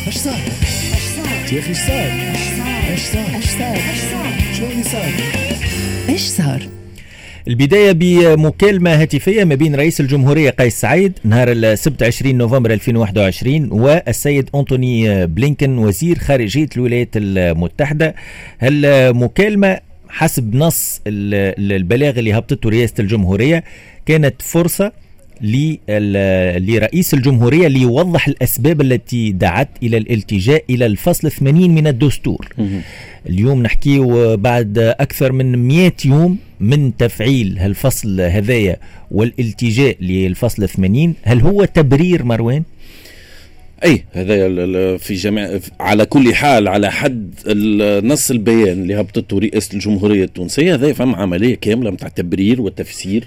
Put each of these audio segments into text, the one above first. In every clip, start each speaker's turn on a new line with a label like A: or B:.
A: ايش صار يا اخي؟ ايش صار شو اللي صار؟
B: ايش صار؟
C: البداية بمكالمة هاتفية ما بين رئيس الجمهورية قيس سعيد نهار السبت 20 نوفمبر 2021 والسيد أنتوني بلينكن وزير خارجية الولايات المتحدة. هالمكالمة حسب نص البلاغ اللي هبطته رئاسة الجمهورية كانت فرصة لرئيس الجمهورية ليوضح الأسباب التي دعت إلى الالتجاء إلى الفصل 80 من الدستور. اليوم نحكي بعد أكثر من 100 يوم من تفعيل هالفصل هذايا والالتجاء للفصل 80. هل هو تبرير مروان؟
D: اي هذا في جميع على كل حال على حد نص البيان اللي هبطته رئاسة الجمهورية التونسية، هذا فهم عملية كاملة متاع تبرير وتفسير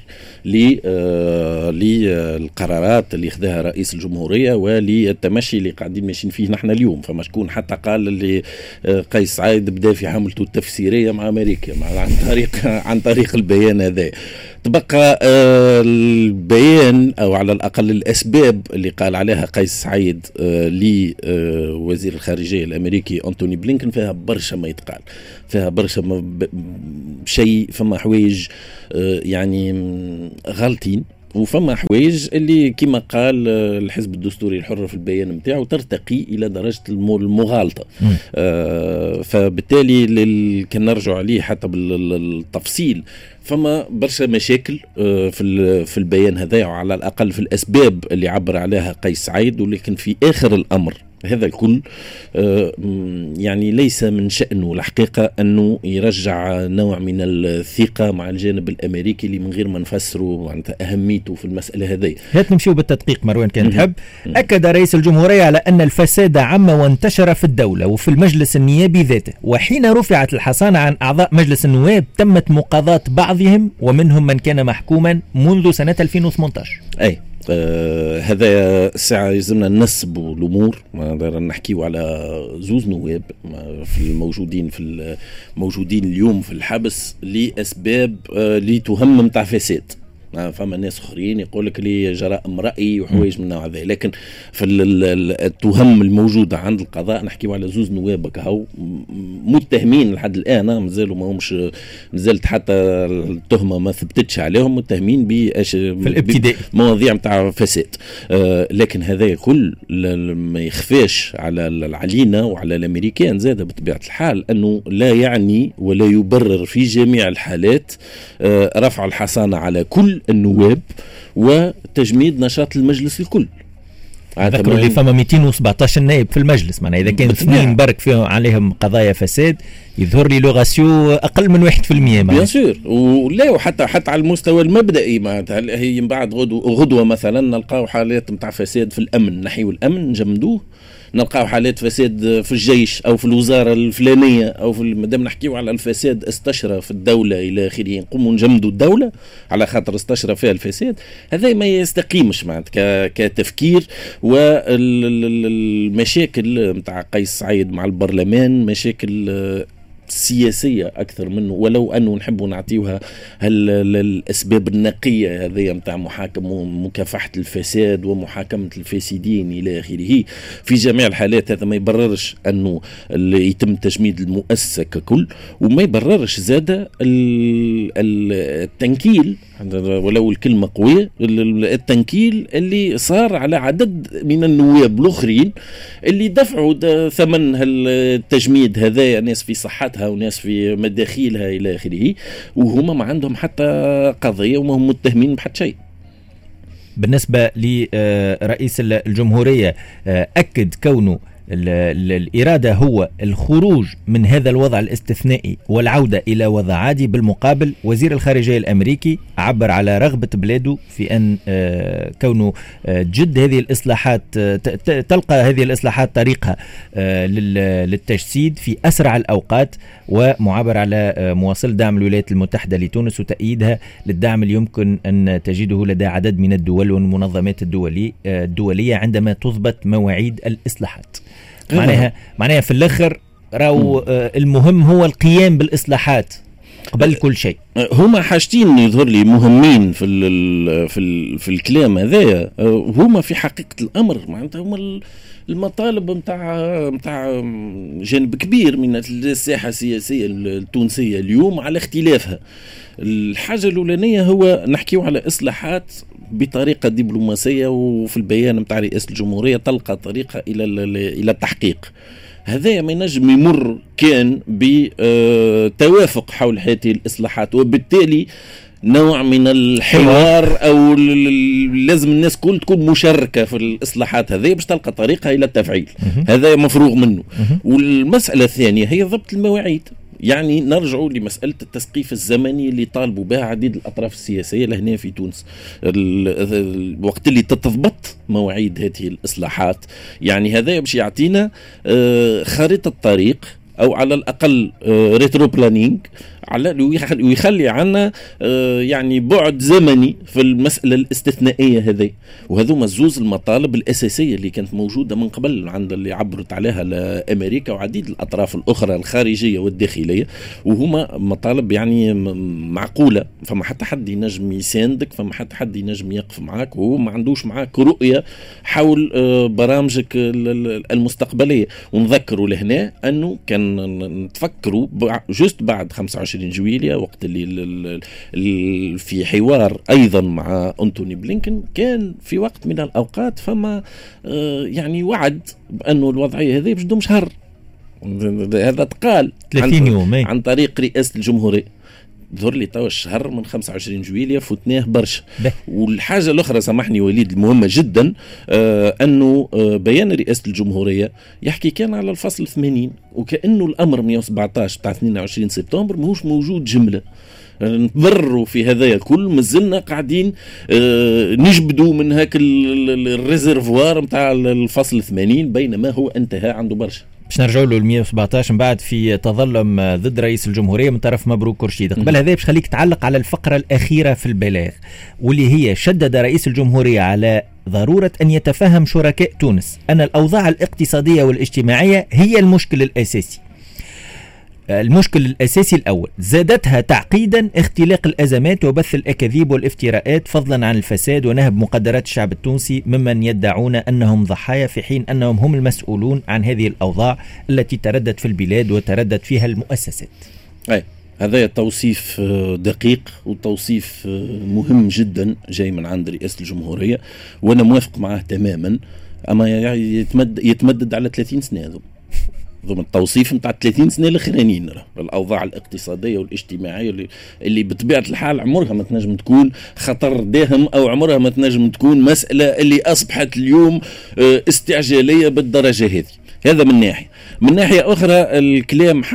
D: للقرارات اللي خذاها رئيس الجمهورية وللتمشي اللي قاعدين ماشيين فيه نحن اليوم. فما شكون حتى قال اللي قيس سعيد بدا في حملته التفسيرية مع أمريكا عن طريق البيان هذا. تبقى البيان أو على الأقل الأسباب اللي قال عليها قيس سعيد لوزير الخارجية الأمريكي أنتوني بلينكن فيها برشا ما يتقال، فيها برشا شيء، فما حوايج يعني غلطين، وفما حوايج اللي كما قال الحزب الدستوري الحر في البيان متاعه ترتقي إلى درجة المغالطة. فبالتالي كان نرجع عليه حتى بالتفصيل فما برشا مشاكل في البيان هذا، وعلى الأقل في الأسباب اللي عبر عليها قيس سعيد. ولكن في آخر الأمر هذا الكل يعني ليس من شأنه الحقيقة أنه يرجع نوع من الثقة مع الجانب الأمريكي اللي من غير ما نفسره عن أهميته في المسألة هذه.
C: هات نمشيو بالتدقيق مروان كان تحب. أكد رئيس الجمهورية على أن الفساد عم وانتشر في الدولة وفي المجلس النيابي ذاته، وحين رفعت الحصانة عن أعضاء مجلس النواب تمت مقاضاة بعضهم ومنهم من كان محكوما منذ سنة 2018.
D: أي هذا الساعة يلزمنا ننسبوا الأمور، ما نحكيوا على زوز نواب في الموجودين اليوم في الحبس لأسباب اللي تهم متاع فساد. فما ناس اخرين يقول لك لي جرائم رأي وحوايج من النوع هذا، لكن في التهم الموجوده عند القضاء نحكيو على زوز نواب هاو متهمين لحد الان، مازالوا ما همش، مازالت حتى التهمه ما ثبتتش عليهم، متهمين في الابتداء مواضيع نتاع فساد. لكن هذا كل ما يخفاش علينا وعلى الامريكان زاد بطبيعه الحال انه لا يعني ولا يبرر في جميع الحالات رفع الحصانه على كل النواب وتجميد نشاط المجلس الكل.
C: ذكروا اللي فما 217 نائب في المجلس، معناها إذا كان اثنين برك فيهم عليهم قضايا فساد يظهر لي لوغاسيو أقل من 1%.
D: بيان سور، ولا وحتى على المستوى المبدئي معناتها هي من بعد غدوة مثلا نلقاو حالات متاع فساد في الأمن، نحيو الأمن نجمدوه، نلقاو حالات فساد في الجيش أو في الوزارة الفلانية أو في مادام نحكيو على الفساد استشرى في الدولة إلى آخره نقوموا نجمدوا الدولة على خاطر استشرى فيها الفساد. هذا ما يستقيمش معناتها كتفكير. والمشاكل متاع قيس سعيد مع البرلمان مشاكل سياسية أكثر منه، ولو أنه نحب نعطيوها الأسباب النقية هذه متاع مكافحة الفساد ومحاكمة الفاسدين إلى آخره. في جميع الحالات هذا ما يبررش أنه يتم تجميد المؤسسة ككل، وما يبررش زاد التنكيل، ولو الكلمة قوية، التنكيل اللي صار على عدد من النواب الآخرين اللي دفعوا ثمن التجميد هذا، ناس في صحتها وناس في مداخيلها إلى آخره، وهم ما عندهم حتى قضية وما هم متهمين بحد شيء.
C: بالنسبة لرئيس الجمهورية أكد كونه الإرادة هو الخروج من هذا الوضع الاستثنائي والعودة إلى وضع عادي. بالمقابل وزير الخارجية الأمريكي عبر على رغبة بلاده في أن كونه جد هذه الإصلاحات تلقى هذه الإصلاحات طريقها للتجسيد في أسرع الأوقات، ومعبر على مواصلة دعم الولايات المتحدة لتونس وتأييدها للدعم اللي يمكن أن تجده لدى عدد من الدول والمنظمات الدولية عندما تضبط مواعيد الإصلاحات. معناها في الآخر راو المهم هو القيام بالإصلاحات قبل كل شيء.
D: هما حاجتين يظهر لي مهمين في الكلام هذايا، هما في حقيقة الأمر معناتها هما المطالب متاع جانب كبير من الساحة السياسية التونسية اليوم على اختلافها. الحاجة الأولانية هو نحكيو على إصلاحات بطريقة دبلوماسية، وفي البيان متاع رئاسة الجمهورية تلقى طريقة إلى التحقيق. هذا ما ينجم يمر كان بتوافق حول هذه الإصلاحات، وبالتالي نوع من الحوار أو لازم الناس كل تكون مشاركة في الإصلاحات هذه باش تلقى طريقة إلى التفعيل. هذا مفروغ منه. والمسألة الثانية هي ضبط المواعيد. يعني نرجعوا لمسألة التسقيف الزمني اللي طالبوا بها عديد الأطراف السياسية لهنا في تونس. الوقت اللي تتضبط مواعيد هذه الإصلاحات، يعني هذا باش يعطينا خريطة طريق أو على الأقل ريترو بلانينج ويخلي عنا يعني بعد زمني في المسألة الاستثنائية هذه. وهذوما الزوز المطالب الأساسية اللي كانت موجودة من قبل عند اللي عبرت عليها لأمريكا وعديد الأطراف الأخرى الخارجية والداخلية، وهما مطالب يعني معقولة. فما حتى حد ينجم يساندك، فما حتى حد ينجم يقف معاك وهو ما عندوش معاك رؤية حول برامجك المستقبلية. ونذكروا لهنا أنه كان نتفكروا جست بعد 25 جويلية وقت اللي في حوار أيضا مع أنتوني بلينكن، كان في وقت من الأوقات فما يعني وعد بأنه الوضعية هذه باش تدوم شهر. هذا تقال
C: 30 يوم
D: عن طريق رئاسة الجمهورية. ظهر لي توا الشهر من 25 جويلية فوتناه برشا. والحاجة الأخرى سامحني وليد المهمة جدا أنه بيان رئاسة الجمهورية يحكي كان على الفصل 80، وكأنه الأمر 117 بتاع 22 سبتمبر ماهوش موجود جملة. نضروا في هذا الكل، مازلنا قاعدين نجبدوا من هاك الريزرفوار متاع الفصل 80، بينما هو انتهى عنده برشا.
C: باش نرجعوا له 117 من بعد في تظلم ضد رئيس الجمهورية من طرف مبروك رشيد. قبل هذا باش خليك تعلق على الفقرة الأخيرة في البلاغ، واللي هي شدد رئيس الجمهورية على ضرورة أن يتفهم شركاء تونس أن الأوضاع الاقتصادية والاجتماعية هي المشكل الأساسي. المشكل الأساسي الأول، زادتها تعقيدا اختلاق الأزمات وبث الأكاذيب والافتراءات، فضلا عن الفساد ونهب مقدرات الشعب التونسي ممن يدعون أنهم ضحايا في حين أنهم هم المسؤولون عن هذه الأوضاع التي تردت في البلاد وتردت فيها المؤسسات.
D: هذا توصيف دقيق وتوصيف مهم جدا جاي من عند رئاسة الجمهورية، وأنا موافق معه تماما. أما يتمدد على 30 سنة ضمن التوصيف متاع 30 سنة الأخرانيين. الأوضاع الاقتصادية والاجتماعية اللي بطبيعة الحال عمرها ما تنجم تكون خطر داهم، أو عمرها ما تنجم تكون مسألة اللي أصبحت اليوم استعجالية بالدرجة هذه. هذا من ناحية. من ناحية أخرى الكلام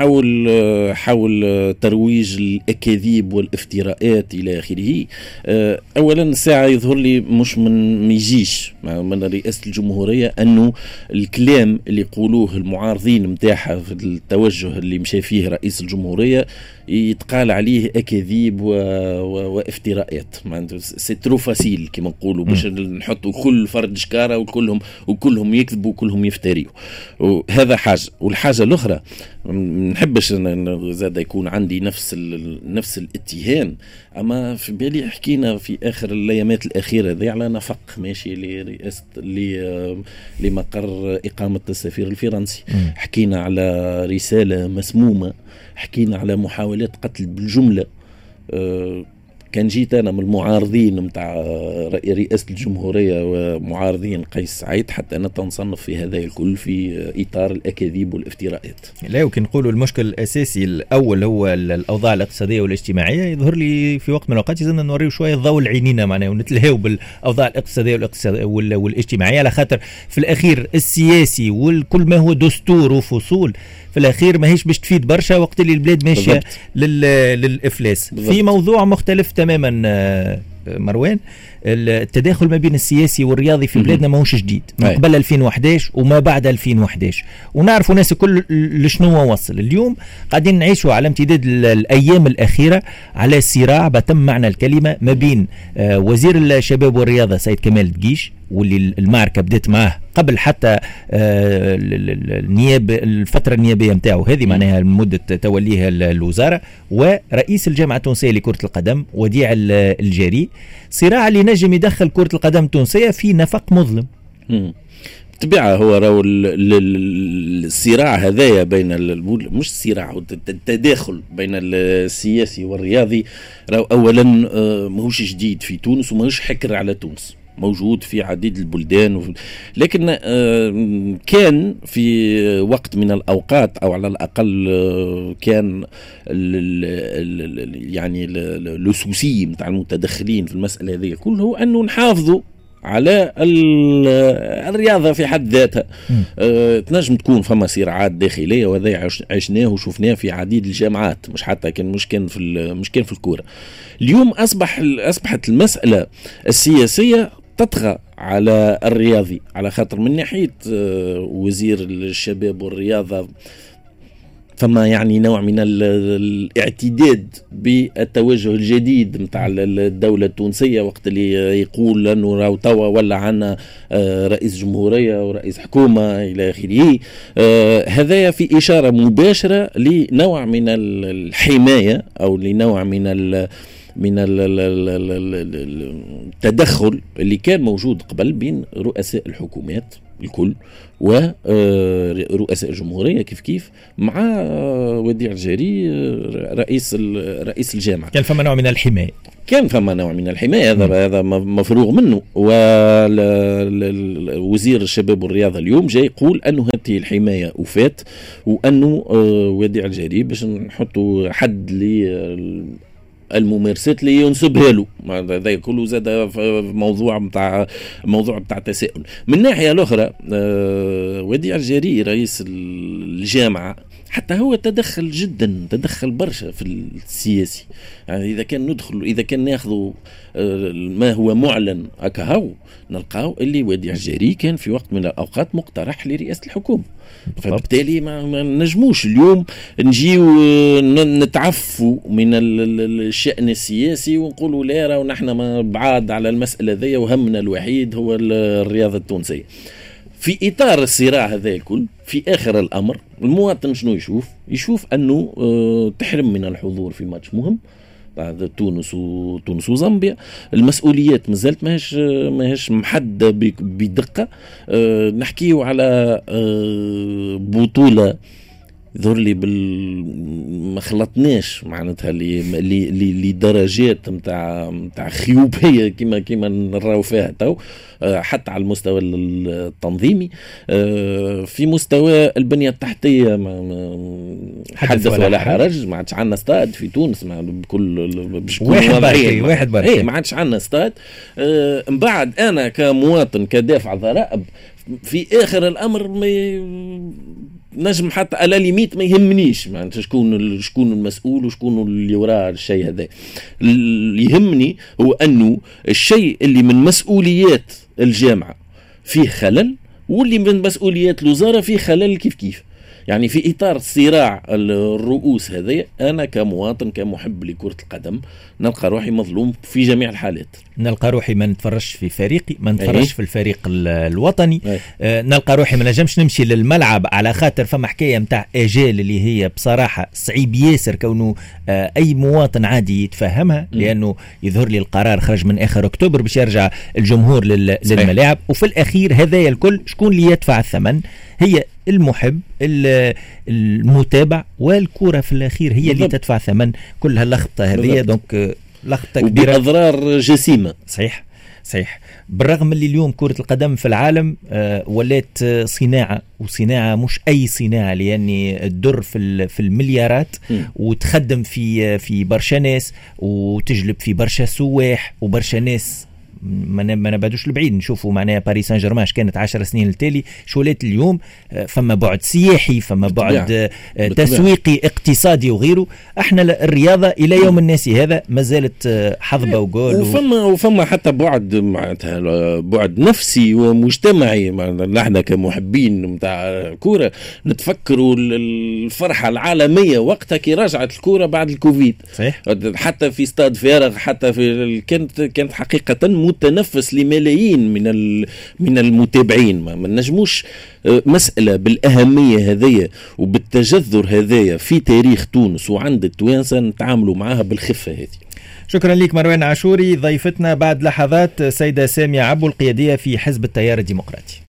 D: حول ترويج الأكاذيب والافتراءات إلى آخره. أولا الساعة يظهر لي مش ما يجيش من رئاسة الجمهورية أنه الكلام اللي يقولوه المعارضين متاحة في التوجه اللي مشى فيه رئيس الجمهورية يتقال عليه أكاذيب وافتراءات. سي ترو فاسيل كما نقولوا، باش نحطوا كل فرد شكارة وكلهم يكذبوا وكلهم يفتريوا. وهذا حاجة. والحاجة الأخرى نحبش زاد يكون عندي نفس الاتهام، أما في بالي حكينا في آخر الأيامات الأخيرة ذي على نفق ماشي لرئاسة لمقر إقامة السفير الفرنسي. حكينا على رسالة مسمومة، حكينا على محاولات قتل بالجملة. كان جيت أنا من المعارضين متاع رئاسة الجمهورية ومعارضين قيس سعيد حتى أنا تنصنف في هذا الكل في إطار الأكاذيب والافتراءات.
C: لا يمكن نقولوا المشكل الأساسي الأول هو الأوضاع الاقتصادية والاجتماعية. يظهر لي في وقت من الأوقات لازمنا نوريه شوية ضوء العينينا معناه ونتلهوا بالأوضاع الاقتصادية والاجتماعية، على خاطر في الأخير السياسي والكل ما هو دستور وفصول في الأخير ما هيش باش تفيد برشا وقت اللي البلاد ماشية للإفلاس. في موضوع مختلف تماما مروان، التداخل ما بين السياسي والرياضي في بلادنا ما هوش جديد من قبل 2011 وما بعد 2011، ونعرفوا ناس الكل لشنو وصل. اليوم قاعدين نعيشوا على امتداد الأيام الأخيرة على صراع بتم معنى الكلمة ما بين وزير الشباب والرياضة سيد كمال دقيش واللي المعركة بدأت معه قبل حتى الفترة النيابية متاعه هذه معناها مدة توليها الوزارة، ورئيس الجامعة التونسية لكرة القدم وديع الجاري، صراع اللي نجم يدخل كرة القدم التونسية في نفق مظلم.
D: طبيعة هو راهو الصراع هذايا بين مش الصراع، التداخل بين السياسي والرياضي راهو أولا ماهوش جديد في تونس وماهوش حكر على تونس، موجود في عديد البلدان لكن كان في وقت من الأوقات أو على الأقل كان يعني اللصوصي متاع المتدخلين في المسألة هذه كله أنه نحافظوا على الرياضة في حد ذاتها. تنجم تكون فما صراعات داخلية وهذا عشناه وشفناه في عديد الجامعات، مش حتى كان مش كان في الكورة. اليوم أصبحت المسألة السياسية تطغى على الرياضي، على خاطر من ناحية وزير الشباب والرياضة فما يعني نوع من الاعتداد بالتوجه الجديد متاع الدولة التونسية، وقت اللي يقول أنه راهو توا ولا عنا رئيس جمهورية ورئيس حكومة إلى آخره. هذا في إشارة مباشرة لنوع من الحماية أو لنوع من التدخل اللي كان موجود قبل بين رؤساء الحكومات الكل ورؤساء الجمهورية كيف مع وديع الجاري رئيس الجامعة.
C: كان فما نوع من الحماية،
D: هذا مفروغ منه. ووزير الشباب والرياضة اليوم جاي يقول أنه هذه الحماية وفات، وأنه وديع الجاري باش نحطوا حد الممارسات اللي ينسبها له. هذا كله زاد موضوع بتاع تساؤل. من الناحية الأخرى وديع الجاري رئيس الجامعة حتى هو تدخل برشا في السياسي. يعني إذا كان ناخذوا ما هو معلن هكاهو نلقاو اللي وديع الجاري كان في وقت من الأوقات مقترح لرئاسة الحكومة. فبالتالي ما نجموش اليوم نجيو نتعفوا من الشأن السياسي ونقولوا لا راهو نحن ما بعاد على المسألة ذي وهمنا الوحيد هو الرياضة التونسية. في إطار الصراع هذا الكل في آخر الأمر المواطن شنو يشوف أنه تحرم من الحضور في ماتش مهم بعد تونس وزامبيا. المسؤوليات مازالت ماهيش محددة بدقة. نحكيو على بطولة ظهر لي ما خلطناش معناتها لدرجات متاع خيوبية كما نراو فيها تو، حتى على المستوى التنظيمي. في مستوى البنية التحتية حدث ولا حرج. ما عادش عندنا استاد في تونس بكل
C: واحد بركي
D: ما عادش عندنا استاد. من بعد أنا كمواطن كدافع ضرائب في آخر الأمر نجم حتى على ليميت ما يهمنيش معناتها شكون المسؤول وشكون اللي وراء الشيء هذا. اللي يهمني هو أنه الشيء اللي من مسؤوليات الجامعة فيه خلل واللي من مسؤوليات الوزارة فيه خلل كيف. يعني في إطار صراع الرؤوس هذا أنا كمواطن كمحب لكرة القدم نلقى روحي مظلوم في جميع الحالات.
C: نلقى روحي ما نتفرجش في فريقي، ما نتفرجش في الفريق الوطني. نلقى روحي ما نجمش نمشي للملعب على خاطر فما حكاية متاع أجال اللي هي بصراحة صعيب ياسر كونه أي مواطن عادي يتفهمها، لأنه يظهر لي القرار خرج من آخر أكتوبر باش يرجع الجمهور للملاعب. وفي الأخير هذايا الكل شكون اللي يدفع الثمن؟ هي المحب المتابع، والكرة في الأخير هي اللي تدفع ثمن كل هاللخبطة هذه. دونك لخبطة كبيرة
D: وبأضرار جسيمة.
C: صحيح. بالرغم اللي اليوم كرة القدم في العالم ولات صناعة مش أي صناعة، لأن الدر في المليارات وتخدم في برشا ناس وتجلب في برشا سواح وبرشا ناس. ما نبعدوش البعيد نشوفوا معناها باريس سان جيرمان كانت 10 سنين التالي شولات اليوم فما بعد سياحي، فما بعد تسويقي اقتصادي وغيره. احنا الرياضة الى يوم الناس هذا ما زالت حظبة وجول
D: وفما حتى بعد معناتها بعد نفسي ومجتمعي. نحن كمحبين متاع كورة نتفكروا الفرحة العالمية وقتها كي رجعت الكورة بعد الكوفيد.
C: صحيح.
D: حتى في استاد فارغ، حتى في كانت حقيقة متنفس لملايين من المتابعين. ما نجموش مسألة بالأهمية هذية وبالتجذر هذايا في تاريخ تونس وعند التوانسة نتعاملوا معها بالخفة هذه.
C: شكرا لك مروان عاشوري. ضيفتنا بعد لحظات سيدة سامية عبو القيادية في حزب التيار الديمقراطي.